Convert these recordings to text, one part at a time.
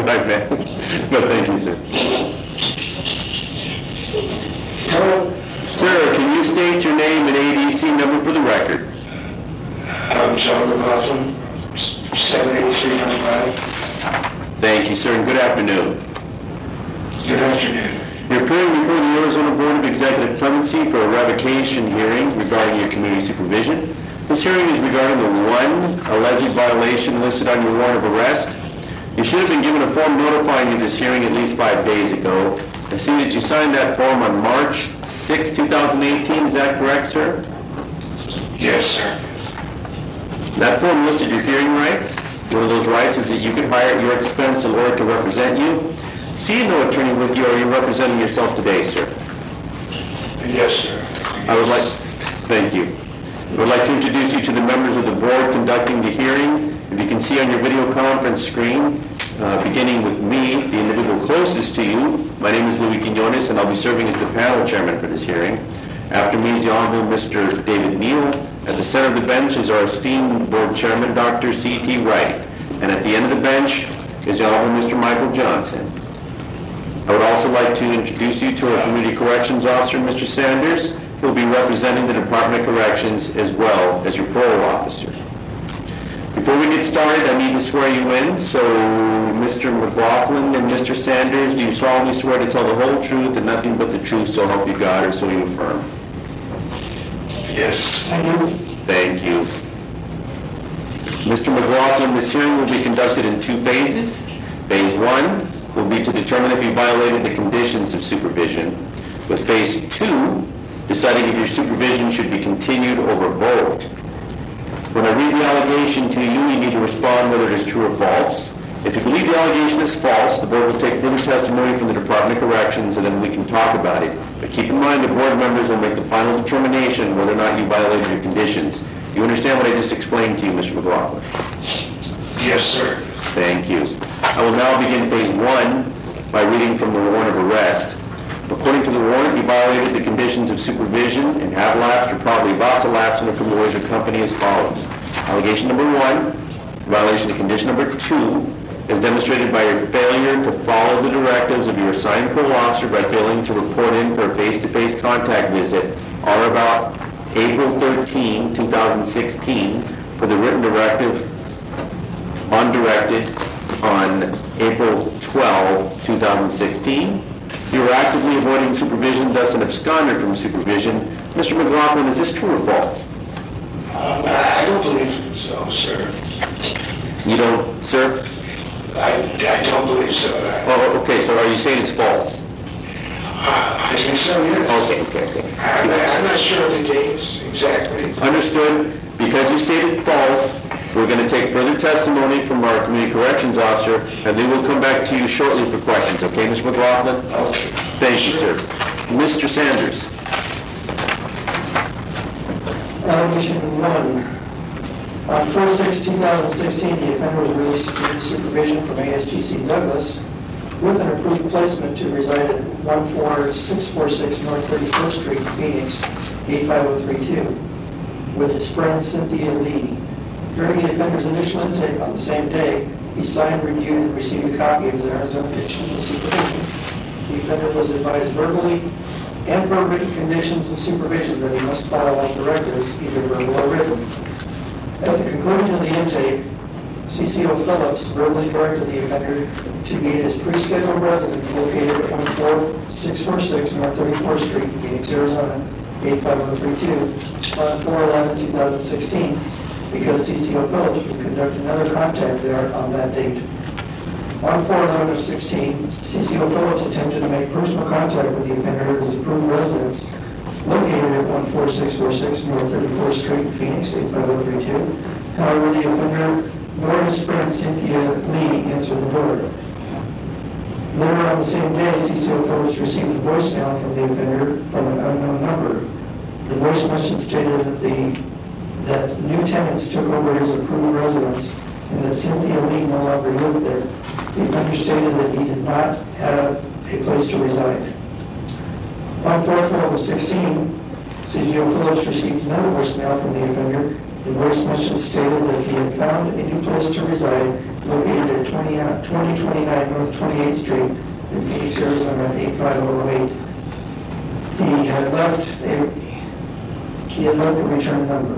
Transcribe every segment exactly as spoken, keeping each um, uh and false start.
what I meant. But thank you, sir. Hello. Sir, can you state your name and A D C number for the record? I'm John McLaughlin, seven eight three nine five. Thank you, sir, and good afternoon. Good afternoon. You're appearing before the Arizona Board of Executive Clemency for a revocation hearing regarding your community supervision. This hearing is regarding the one alleged violation listed on your warrant of arrest. You should have been given a form notifying you of this hearing at least five days ago. I see that you signed that form on March sixth, two thousand eighteen. Is that correct, sir? Yes, sir. That form listed your hearing rights. One of those rights is that you can hire at your expense a lawyer to represent you. See no attorney with you, or are you representing yourself today, sir? Yes, sir. I would like, thank you. I would like to introduce you to the members of the board conducting the hearing. If you can see on your video conference screen, uh, beginning with me, the individual closest to you, my name is Louis Quinones, and I'll be serving as the panel chairman for this hearing. After me is the Honorable Mister David Neal. At the center of the bench is our esteemed board chairman, Doctor C T Wright. And at the end of the bench is the Honorable Mister Michael Johnson. I would also like to introduce you to our Community Corrections Officer, Mister Sanders. He'll be representing the Department of Corrections as well as your parole officer. Before we get started, I need to swear you in. So, Mister McLaughlin and Mister Sanders, do you solemnly swear to tell the whole truth and nothing but the truth, so help you God, or so you affirm? Yes, I do. Thank you. Mister McLaughlin, this hearing will be conducted in two phases. Phase one will be to determine if you violated the conditions of supervision, with phase two deciding if your supervision should be continued or revoked. When I read the allegation to you, you need to respond whether it is true or false. If you believe the allegation is false, the board will take further testimony from the Department of Corrections, and then we can talk about it. But keep in mind, the board members will make the final determination whether or not you violated your conditions. You understand what I just explained to you, Mister McLaughlin? Yes, sir. Thank you. I will now begin phase one by reading from the warrant of arrest. According to the warrant, you violated the conditions of supervision and have lapsed or probably about to lapse in a criminal ways or company as follows. Allegation number one, violation of condition number two, is demonstrated by your failure to follow the directives of your assigned parole officer by failing to report in for a face-to-face contact visit on or about April thirteenth, two thousand sixteen, for the written directive undirected on April twelfth, two thousand sixteen. You were actively avoiding supervision, thus an absconder from supervision. Mister McLaughlin, is this true or false? Um, I don't believe so, sir. You don't, sir? I, I don't believe so. Oh, okay, so are you saying it's false? Uh, I think so, yes. Okay, okay, okay. I'm, I'm not sure of the dates exactly. Understood. Because you stated false, we're going to take further testimony from our Community Corrections Officer, and then we'll come back to you shortly for questions. Okay, Mister McLaughlin? Okay. Thank you, sir. Mister Sanders. Allegation one. On four six two thousand sixteen, the offender was released to supervision from A S P C Douglas with an approved placement to reside at one four six four six North thirty-first Street, Phoenix, eight five zero three two, with his friend Cynthia Lee. During the offender's initial intake on the same day, he signed, reviewed, and received a copy of his Arizona conditions of supervision. The offender was advised verbally and per written conditions of supervision that he must follow all directives, either verbal or written. At the conclusion of the intake, C C O Phillips verbally directed the offender to be at his pre-scheduled residence located at one four six four six North thirty-fourth Street, Phoenix, Arizona, eight five zero three two, on four eleven two thousand sixteen, because C C O Phillips would conduct another contact there on that date. On four eleven sixteen, C C O Phillips attempted to make personal contact with the offender at his approved residence located at one four six four six North thirty-fourth Street, Phoenix, eight five zero three two. However, the offender nor his friend Cynthia Lee answered the door. Later on the same day, C C O Phillips received a voicemail from the offender from an unknown number. The voice message stated that the that new tenants took over his approved residence and that Cynthia Lee no longer lived there. The offender stated that he did not have a place to reside. On four twelve sixteen, C C O Phillips received another voicemail from the offender The voice message stated that he had found a new place to reside located at twenty twenty-nine North twenty-eighth Street in Phoenix, Arizona, eight five zero zero eight. He had left a, he had left a return number.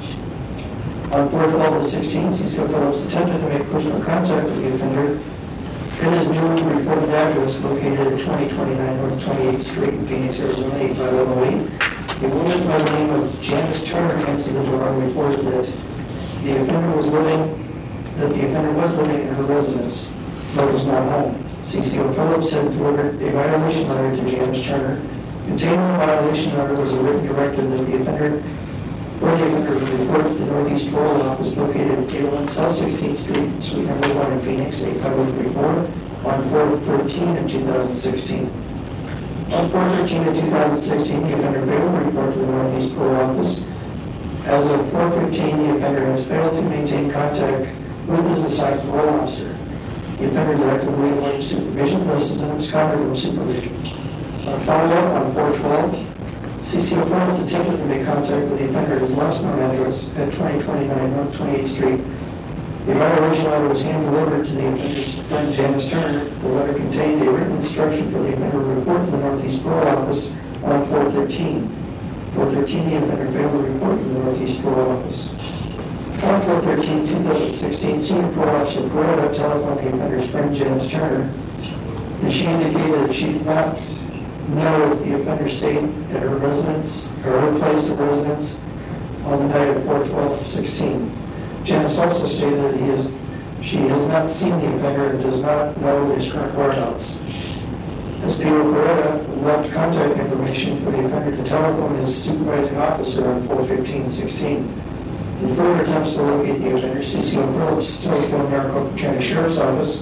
On four twelve sixteen, Cecil Phillips attempted to make personal contact with the offender at his new reported address located at twenty twenty-nine North twenty-eighth Street in Phoenix, Arizona, eight five zero zero eight. A woman by the name of Janice Turner answered the door and reported that the offender was living, that the offender was living in her residence, but was not home. C C O Phillips had delivered a violation letter to Janice Turner. Containing the violation letter was a written directive that the offender, for the offender to report to the Northeast Parole Office located at eight oh one South sixteenth Street, Suite number one in Phoenix, eight five zero three four, on four thirteen of two thousand sixteen. On four thirteen of two thousand sixteen, the offender failed to report to the Northeast Parole Office. As of four fifteen, the offender has failed to maintain contact with his assigned parole officer. The offender is actively avoiding supervision, thus is an absconder from supervision. On follow-up on four twelve, C C O Phillips attempted to make contact with the offender at his last known address at twenty twenty-nine North twenty-eighth Street. The violation letter was hand-delivered to the offender's friend Janice Turner. The letter contained a written instruction for the offender to report to the Northeast Parole Office on four thirteen. four thirteen, the offender failed to report to the Northeast Parole Office. On four thirteen two thousand sixteen, Senior Parole Officer Peretta telephoned the offender's friend Janice Turner, and she indicated that she did not know if the offender stayed at her residence, or her place of residence, on the night of four twelve sixteen. Janice also stated that he is, she has not seen the offender and does not know his current whereabouts. S P O Peretta left contact information for the offender to telephone his supervising officer on four fifteen sixteen. In further attempts to locate the offender, C C O Phillips telephoned Maricopa County Sheriff's Office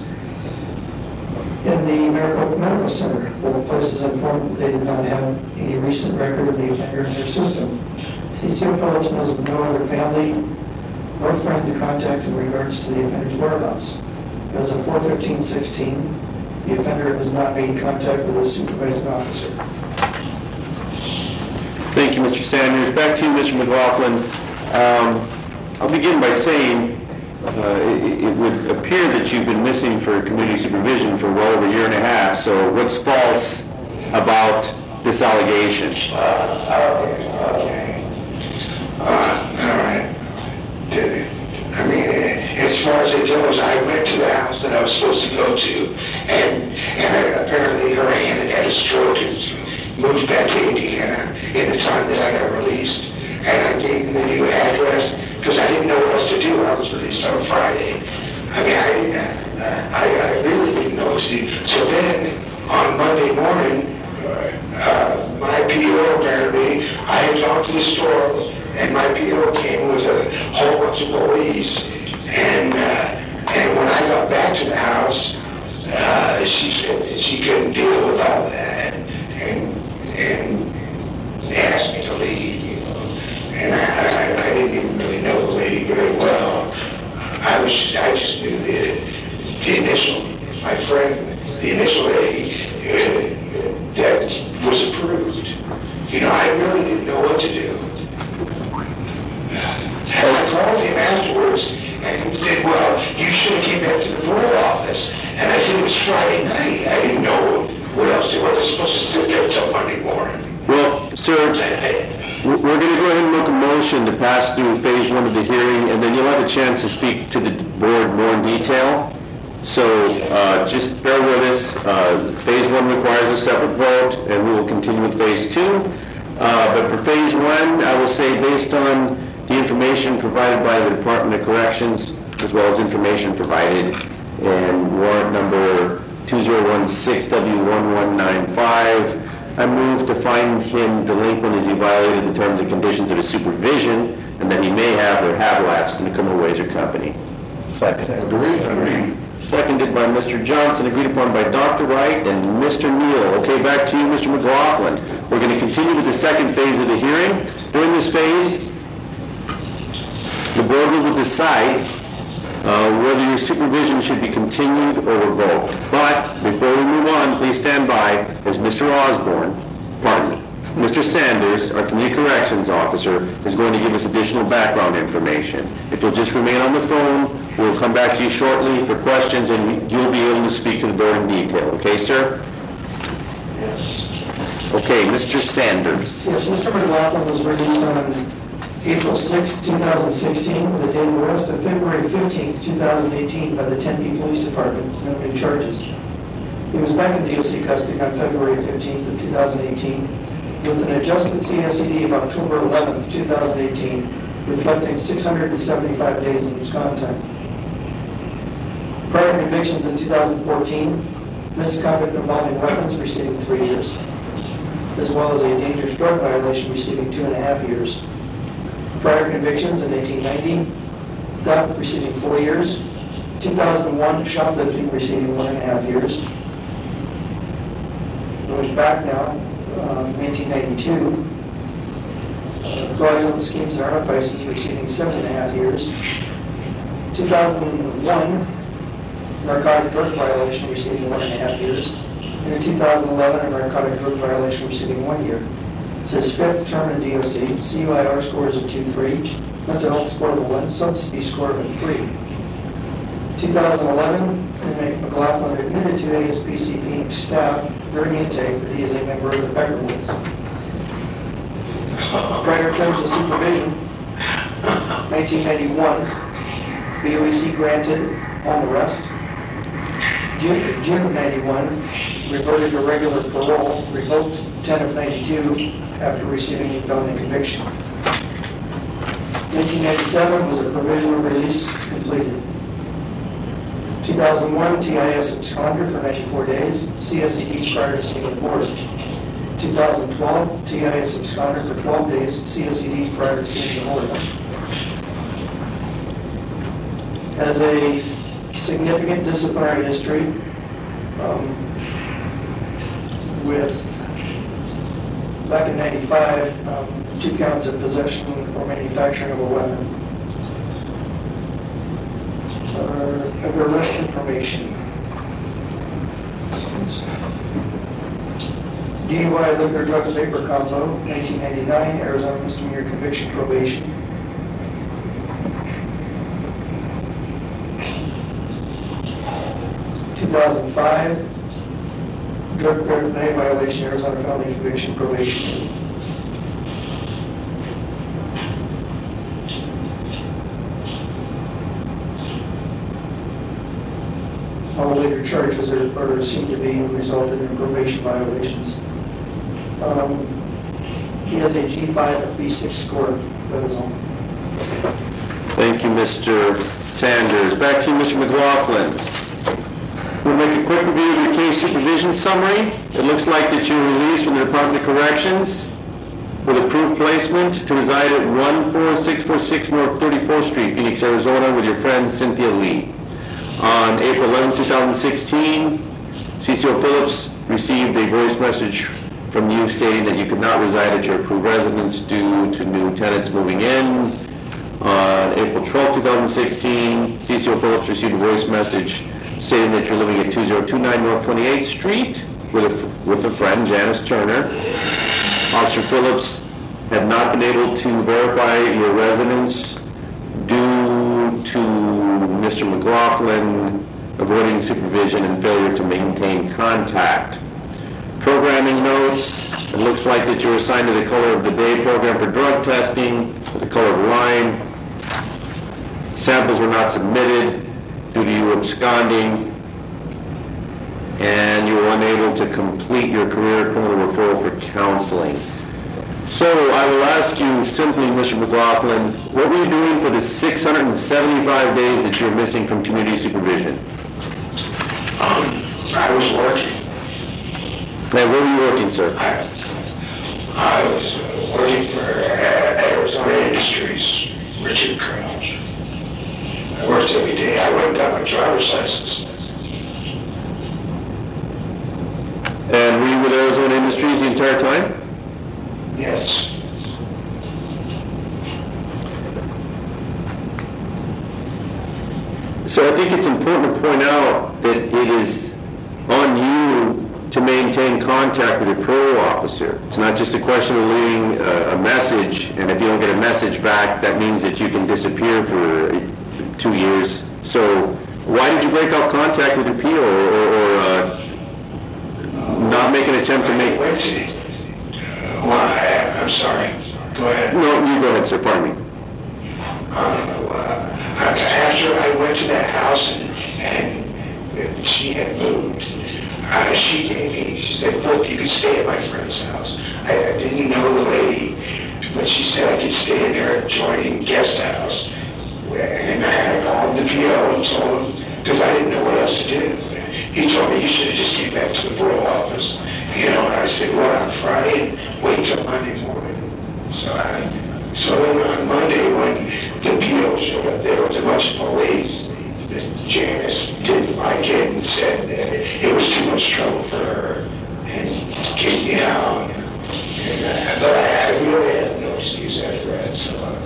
in the Maricopa Medical Center. Both places informed that they did not have any recent record of the offender in their system. C C O Phillips knows of no other family or friend to contact in regards to the offender's whereabouts. As of four fifteen sixteen, the offender has not made contact with his supervising officer. Thank you, Mister Sanders. Back to you, Mister McLaughlin. Um, I'll begin by saying uh, it, it would appear that you've been missing for community supervision for well over a year and a half, so what's false about this allegation? Uh, okay, okay. Uh, all right. I mean, as far as it goes, I went to the house that I was supposed to go to, and and I, apparently her aunt had had a stroke and moved back to Indiana in the time that I got released. And I gave them the new address because I didn't know what else to do. I was released on Friday. I mean, I, I, I really didn't know what to do. So then, on Monday morning, uh, my P O apparently, I had gone to the store, and my P O came with a whole bunch of police, and uh, and when I got back to the house, uh, she said that she couldn't deal with all that, and and asked me to leave, you know. And I, I, I didn't even really know the lady very well. I was I just knew that the initial, my friend, the initial lady uh, that was approved. You know, I really didn't know what to do. And I called him afterwards and he said, well, you should have came back to the parole office. And I said, it was Friday night. I didn't know what else to do. I was supposed to sit there until Monday morning. Well, sir, we're going to go ahead and make a motion to pass through phase one of the hearing, and then you'll have a chance to speak to the board more in detail. So uh, just bear with us. Uh, phase one requires a separate vote, and we will continue with phase two. Uh, but for phase one, I will say based on the information provided by the Department of Corrections, as well as information provided in warrant number two zero one six W one one nine five, I move to find him delinquent as he violated the terms and conditions of his supervision, and that he may have or have lapsed from the criminal wager company. Second. Agree. Agree. Seconded by Mister Johnson, agreed upon by Doctor Wright and Mister Neal. Okay, back to you, Mister McLaughlin. We're going to continue with the second phase of the hearing. During this phase, the board will decide uh, whether your supervision should be continued or revoked. But before we move on, please stand by as Mister Osborne, pardon me, Mister Sanders, our Community Corrections Officer, is going to give us additional background information. If you'll just remain on the phone, we'll come back to you shortly for questions, and you'll be able to speak to the board in detail. Okay, sir? Yes. Okay, Mister Sanders. Yes, Mister McLaughlin was released on April sixth, two thousand sixteen, with a date of arrest of February fifteenth, two thousand eighteen by the Tempe Police Department, no new charges. He was back in D O C custody on February fifteenth of two thousand eighteen with an adjusted C S E D of October eleventh, two thousand eighteen, reflecting six hundred seventy-five days in abscond time. Prior convictions in two thousand fourteen, misconduct involving weapons receiving three years, as well as a dangerous drug violation receiving two and a half years. Prior convictions in eighteen ninety, theft receiving four years, two thousand one, shoplifting receiving one and a half years. Going back now, um, nineteen ninety-two, uh, fraudulent schemes and artifices receiving seven and a half years. two thousand one, narcotic drug violation receiving one and a half years. And in two thousand eleven, a narcotic drug violation receiving one year. It says fifth term in D O C, C U I R scores of two three, mental health score of a one, substance abuse score of a three. two thousand eleven, inmate McLaughlin admitted to A S P C Phoenix staff during intake that he is a member of the Peckerwoods. Prior terms of supervision, nineteen ninety-one, B O E C granted home arrest. June, June of ninety-one, reverted to regular parole, revoked ten of ninety-two after receiving a felony conviction. nineteen ninety-seven was a provisional release completed. two thousand one, T I S absconder for ninety-four days, C S E D prior to seeing the board. two thousand twelve, T I S absconder for twelve days, C S E D prior to seeing the board. Has a significant disciplinary history um, with, back in ninety-five, um, two counts of possession or manufacturing of a weapon. Uh, other arrest information. D U I, liquor, drugs, vapor combo, nineteen ninety-nine, Arizona misdemeanor conviction probation. two thousand five, drug paraphernalia violation, Arizona felony conviction probation. All later charges are, are seem to be resulted in probation violations. Um, he has a G five B six score, that is all. Thank you, Mister Sanders. Back to you, Mister McLaughlin. We'll make a quick review of your case supervision summary. It looks like that you're released from the Department of Corrections with approved placement to reside at one four six four six North thirty-fourth Street, Phoenix, Arizona, with your friend Cynthia Lee. On April eleventh, two thousand sixteen, C C O Phillips received a voice message from you stating that you could not reside at your approved residence due to new tenants moving in. On April twelfth, two thousand sixteen, C C O Phillips received a voice message stating that you're living at two thousand twenty-nine North twenty-eighth Street with a, with a friend, Janice Turner. Officer Phillips had not been able to verify your residence due to Mister McLaughlin avoiding supervision and failure to maintain contact. Programming notes, it looks like that you were assigned to the color of the day program for drug testing, the color of lime. Samples were not submitted due to you absconding, and you were unable to complete your career criminal referral for counseling. So I will ask you simply, Mister McLaughlin, what were you doing for the six hundred seventy-five days that you're missing from community supervision? Um, I was working. And where were you working, sir? I, I was uh, working for uh, Arizona Industries, Richard Crouch. I worked every day. I went down my driver's license. And were you with Arizona Industries the entire time? Yes. So I think it's important to point out that it is on you to maintain contact with your parole officer. It's not just a question of leaving a, a message, and if you don't get a message back, that means that you can disappear for two years. So why did you break off contact with your P O, or, or, or uh, not make an attempt to make... Wait a minute. Well, I, I'm sorry. Go ahead. No, you go ahead, sir. Pardon me. Um, uh, after I went to that house and, and she had moved, uh, she gave me, she said, look, you can stay at my friend's house. I, I didn't know the lady, but she said I could stay in their adjoining guest house. And I called the P O and told him, because I didn't know what else to do. He told me you should have just came back to the parole office. You know, and I said, well, on Friday, wait till Monday morning. So I... So then on Monday, when the P O showed up, there was a bunch of police. Janice didn't like it and said that it was too much trouble for her and kicked me out. And, uh, but I, I really had no excuse after that. So uh,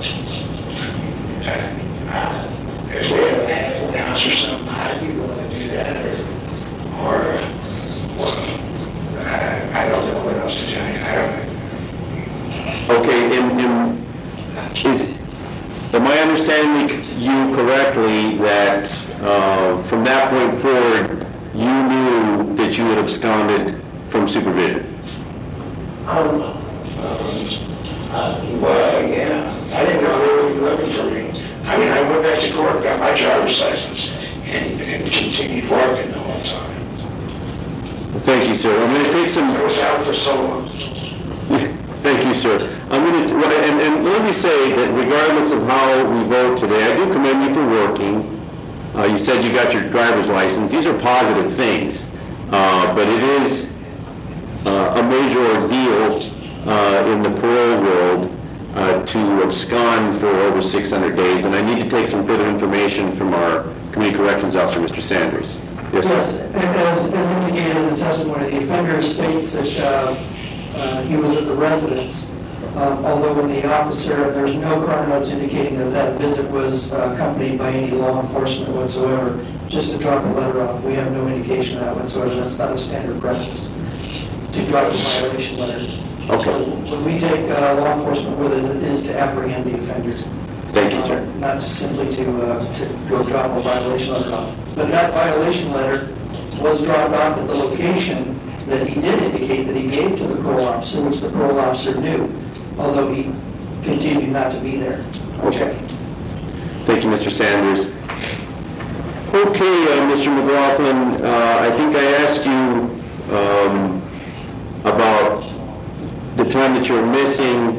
uh, if they had a halfway house or something, I'd be willing to do that. Or, or well, I, I don't know what else to tell you. I don't know. Okay, in, in Is, am I understanding you correctly that uh, from that point forward, you knew that you had absconded from supervision? Um, um, uh, well, yeah. I didn't know they were even looking for me. I mean, I went back to court and got my driver's license and, and continued working the whole time. Well, thank you, sir. I'm going to take some... I was out for so long. Thank you, sir. I'm going to, and, and let me say that regardless of how we vote today, I do commend you for working. Uh, you said you got your driver's license. These are positive things, uh, but it is uh, a major ordeal uh, in the parole world uh, to abscond for over six hundred days, and I need to take some further information from our Community Corrections Officer, Mister Sanders. Yes, sir. Yes, as, as indicated in the testimony, the offender states that uh, uh, he was at the residence, um, although when the officer, there's no car notes indicating that that visit was uh, accompanied by any law enforcement whatsoever, just to drop a letter off. We have no indication of that whatsoever. That's not a standard practice, to drop a violation letter. Okay. So when we take uh, law enforcement with it, it is to apprehend the offender. Thank you, sir. Uh, not just simply to, uh, to go drop a violation letter off. But that violation letter was dropped off at the location that he did indicate that he gave to the parole officer, which the parole officer knew, although he continued not to be there. Okay. Thank you, Mister Sanders. Okay, uh, Mister McLaughlin, uh, I think I asked you um, about the time that you were missing,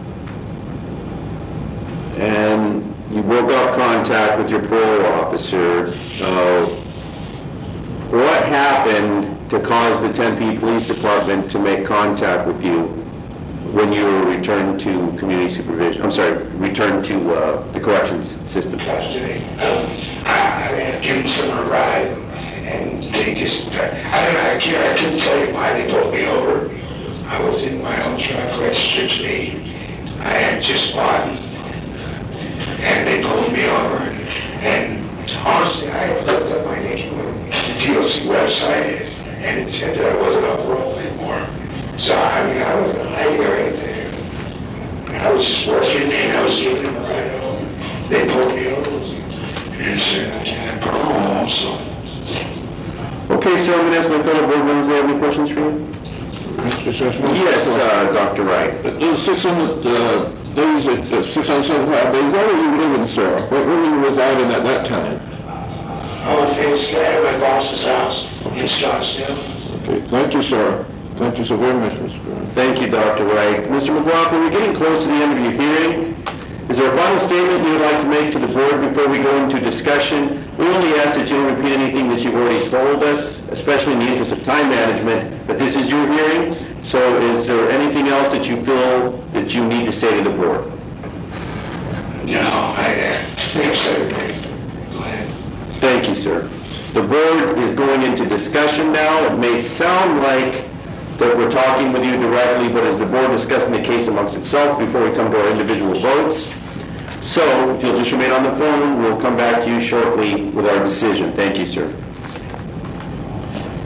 and you broke off contact with your parole officer. Uh, what happened to cause the Tempe Police Department to make contact with you when you were returned to community supervision? I'm sorry, returned to uh, the corrections system. Custody. Um, I, I mean, I've given someone a ride, and they just, I don't know, I can't, I couldn't tell you why they pulled me over. I was in my own truck registered to me. I had just bought, and they pulled me over, and, and honestly, I had looked up my name on the D O C website, and it said that I wasn't on parole anymore. So, I mean, I wasn't hiding or anything. I was just working, and I was giving them a ride home. They pulled me over, and said I can't have parole, so. Okay, so I'm going to ask my fellow board members, do they have any questions for you? Mister Sessions? Yes, uh, Doctor Wright. Those six hundred uh, days, uh, six hundred seventy-five days, where were you living, sir? Where, where were you residing at that time? I was basically at my boss's house in Scottsdale. Okay, thank you, sir. Thank you so very much, Mister Graham. Thank you, Doctor Wright. Mister McLaughlin, we're getting close to the end of your hearing. Is there a final statement you would like to make to the board before we go into discussion? We only ask that you don't repeat anything that you've already told us, especially in the interest of time management, but this is your hearing. So is there anything else that you feel that you need to say to the board? No, I uh, think I've said everything. Go ahead. Thank you, sir. The board is going into discussion now. It may sound like that we're talking with you directly, but is the board discussing the case amongst itself before we come to our individual votes? So, if you'll just remain on the phone, we'll come back to you shortly with our decision. Thank you, sir.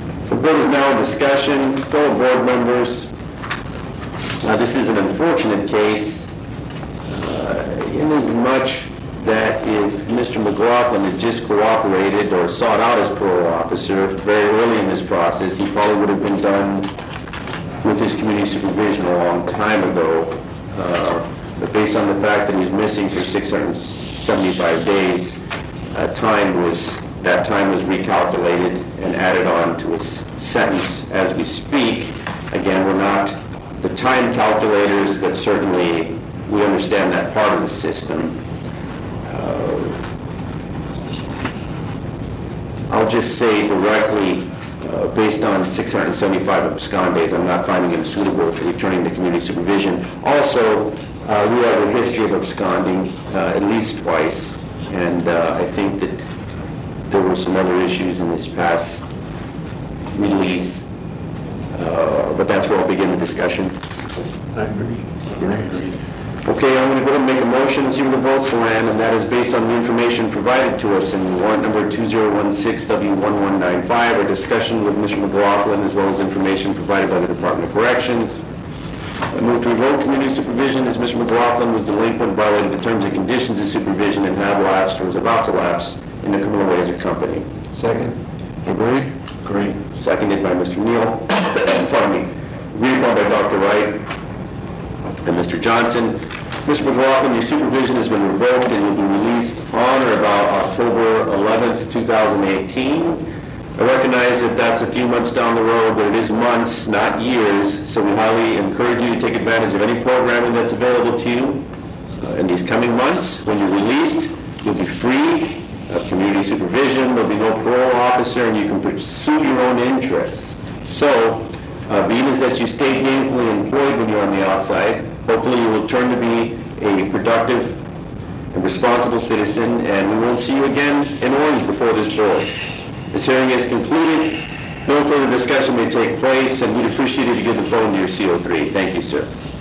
board is now in discussion, fellow board members. Uh, This is an unfortunate case, uh, in as much that if Mister McLaughlin had just cooperated or sought out his parole officer very early in this process, he probably would have been done with his community supervision a long time ago. Uh, But based on the fact that he was missing for six hundred seventy-five days, uh, time was, that time was recalculated and added on to his sentence as we speak. Again, we're not the time calculators, but certainly we understand that part of the system. Uh, I'll just say directly, uh, based on six hundred seventy-five abscond days, I'm not finding him suitable for returning to community supervision. Also, uh, we have a history of absconding uh, at least twice, and uh, I think that there were some other issues in this past release, uh, but that's where I'll begin the discussion. I agree. Agree. Okay, I'm going to go ahead and make a motion and see where the votes land, and that is based on the information provided to us in warrant number two zero one six W one one nine five, our discussion with Mister McLaughlin, as well as information provided by the Department of Corrections. I move to revoke community supervision as Mister McLaughlin was delinquent, violated the terms and conditions of supervision, and had lapsed or was about to lapse in the criminal ways of company. Second. Agree? Agreed. Seconded by Mister Neal. Pardon me. Agreed upon by Doctor Wright and Mister Johnson. Mister McLaughlin, your supervision has been revoked and you'll be released on or about October eleventh, two thousand eighteen. I recognize that that's a few months down the road, but it is months, not years, so we highly encourage you to take advantage of any programming that's available to you. Uh, in these coming months, when you're released, you'll be free of community supervision, there'll be no parole officer, and you can pursue your own interests. So, uh, being as that you stay gainfully employed when you're on the outside, hopefully you will turn to be a productive and responsible citizen, and we won't see you again in Orange before this board. This hearing is concluded. No further discussion may take place, and we'd appreciate it if you give the phone to your C O three. Thank you, sir.